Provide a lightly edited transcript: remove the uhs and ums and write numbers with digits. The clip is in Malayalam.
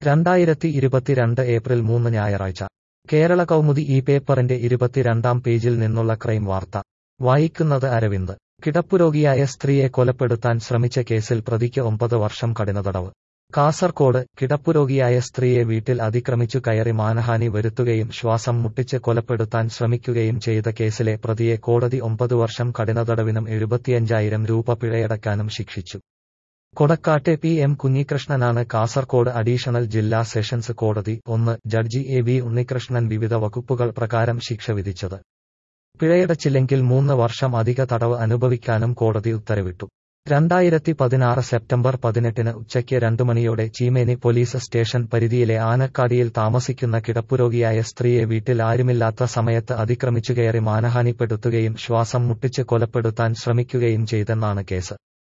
2022 ഏപ്രിൽ 3 ഞായറാഴ്ച കേരള കൗമുദി ഈ പേപ്പറിന്റെ 22-ാം പേജിൽ നിന്നുള്ള ക്രൈം വാർത്ത വായിക്കുന്നത് അരവിന്ദ്. കിടപ്പുരോഗിയായ സ്ത്രീയെ കൊലപ്പെടുത്താൻ ശ്രമിച്ച കേസിൽ പ്രതിക്ക് 9 വർഷം കഠിനതടവ്. കാസർകോട് കിടപ്പുരോഗിയായ സ്ത്രീയെ വീട്ടിൽ അതിക്രമിച്ചു കയറി മാനഹാനി വരുത്തുകയും ശ്വാസം മുട്ടിച്ച് കൊലപ്പെടുത്താൻ ശ്രമിക്കുകയും ചെയ്ത കേസിലെ പ്രതിയെ കോടതി 9 വർഷം കഠിനതടവിനും 75,000 രൂപ പിഴയടക്കാനും ശിക്ഷിച്ചു. കൊടക്കാട്ടെ PM കുഞ്ഞികൃഷ്ണനാണ് കാസർകോട് അഡീഷണൽ ജില്ലാ സെഷൻസ് കോടതി 1 ജഡ്ജി AB ഉണ്ണികൃഷ്ണൻ വിവിധ വകുപ്പുകൾ പ്രകാരം ശിക്ഷ വിധിച്ചത്. പിഴയടച്ചില്ലെങ്കിൽ 3 വർഷം അധിക തടവ് അനുഭവിക്കാനും കോടതി ഉത്തരവിട്ടു. 2016 സെപ്റ്റംബർ 18 ഉച്ചയ്ക്ക് 2 മണിയോടെ ചീമേനി പോലീസ് സ്റ്റേഷൻ പരിധിയിലെ ആനക്കാടിയിൽ താമസിക്കുന്ന കിടപ്പുരോഗിയായ സ്ത്രീയെ വീട്ടിൽ ആരുമില്ലാത്ത സമയത്ത് അതിക്രമിച്ചുകയറി മാനഹാനിപ്പെടുത്തുകയും ശ്വാസം മുട്ടിച്ച് കൊലപ്പെടുത്താൻ ശ്രമിക്കുകയും ചെയ്തെന്നാണ് കേസ്.